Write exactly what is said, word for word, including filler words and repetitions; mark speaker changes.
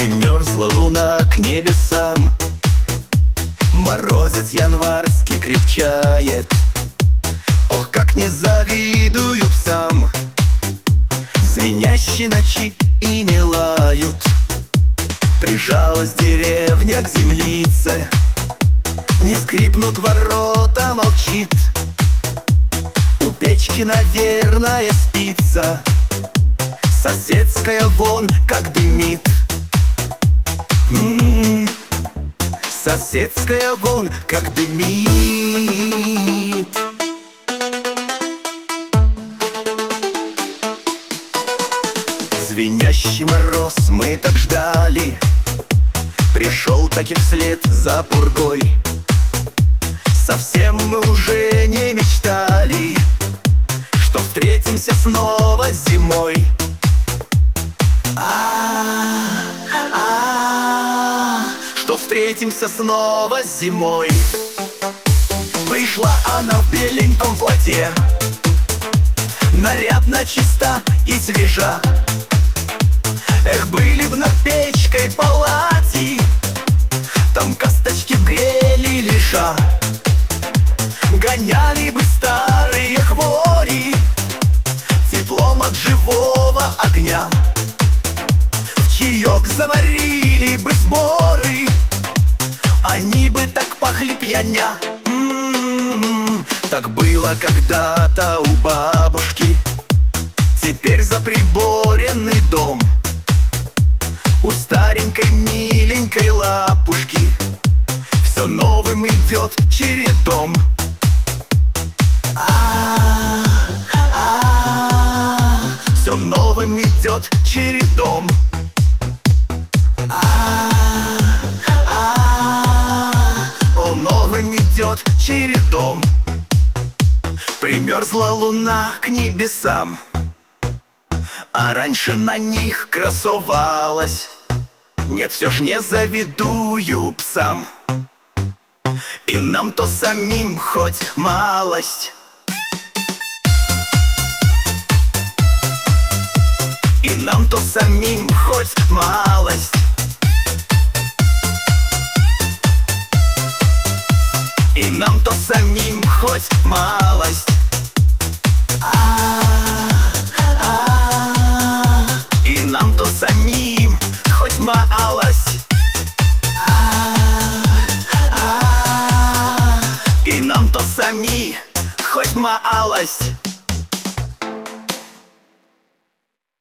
Speaker 1: Примерзла луна к небесам, морозец январский крепчает. Ох, как не завидую псам, звенящие ночи и не лают. Прижалась деревня к землице, не скрипнут ворота, молчит. У печки, наверное, спится, соседская вон как дымит. М-м-м, соседская вон как дымит. Звенящий мороз мы так ждали, пришел таки вслед за пургой. Совсем мы уже не мечтали, что встретимся снова зимой. А-а-а, что встретимся снова зимой. Пришла она в беленьком платье, нарядно, чиста и свежа. Эх, были б над печкой палати, там косточки грели лежа. Гоняли бы старые хвори теплом от живого огня. В чаек заварили бы сборы, они бы так пахли пьяня. М-м-м, так было когда-то у бабушки, теперь заприборенный дом. У старенькой миленькой лапушки все новым идет чередом. А-а-а, все новым идет чередом. А-а-а, о, новым идет чередом. Примерзла луна к небесам, а раньше на них красовалась. Нет, все ж не завидую псам, и нам то самим хоть малость. И нам то самим хоть малость. И нам то самим хоть малость. А-а-а, и нам то самим хоть малость. А-а-а, и нам то сами хоть малость.